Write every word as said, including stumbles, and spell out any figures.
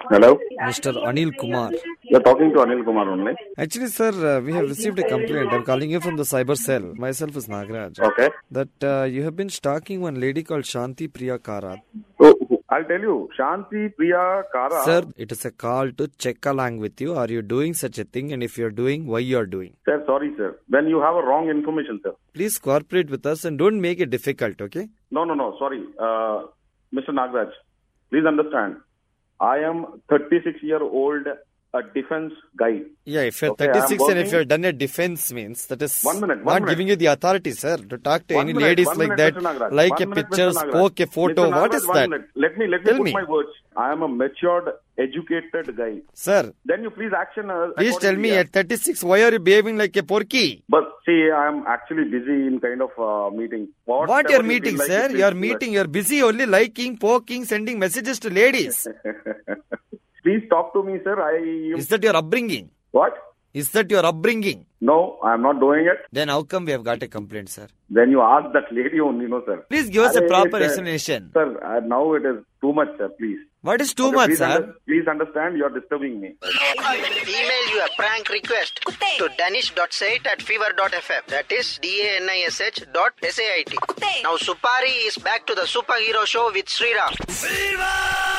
Hello? Mister Anil Kumar. You're talking to Anil Kumar only. Actually, sir, uh, we have received a complaint. I'm calling you from the cyber cell. Myself is Nagaraj. Okay. That uh, you have been stalking one lady called Shanti Priya Karat. So, I'll tell you, Shanti Priya Kara. Sir, it is a call to check along with you. Are you doing such a thing? And if you're doing, why you're doing? Sir, sorry, sir. Then you have a wrong information, sir. Please cooperate with us and don't make it difficult, okay? No, no, no. Sorry. Uh, Mister Nagaraj, please understand. I am thirty-six year old, a defense guy. Yeah, if you're Okay, thirty-six I'm and if working- you're done a defense means, that is One minute, one not minute. giving you the authority, sir, to talk to One any minute, ladies one like minute, that, Mister Nagaraj. like One a minute, picture, Mister Nagaraj. spoke a photo. Mister What Nagaraj, is one that? minute. Let me, let me Tell put me. my words. I am a matured, educated guy. Sir, Then you please action. Uh, please tell me accordingly, at thirty-six, why are you behaving like a porky? But see, I am actually busy in kind of uh, meeting. What Whatever you're you meeting, feel like, sir? you You're please meeting, you're busy only liking, poking, sending messages to ladies. do it. Please talk to me, sir. I Is that your upbringing? What? Is that your upbringing? No, I am not doing it. Then how come we have got a complaint, sir? Then you ask that lady only, no, sir. Please give us a Arey, proper sir. explanation. Sir, uh, now it is too much, sir. Please. What is too Okay, much, please sir? under- please understand, you are disturbing me. Email you a prank request to danish dot sait at fever dot f m. That is D A N I S H dot S A I T. Now Supari is back to the superhero show with Sriram.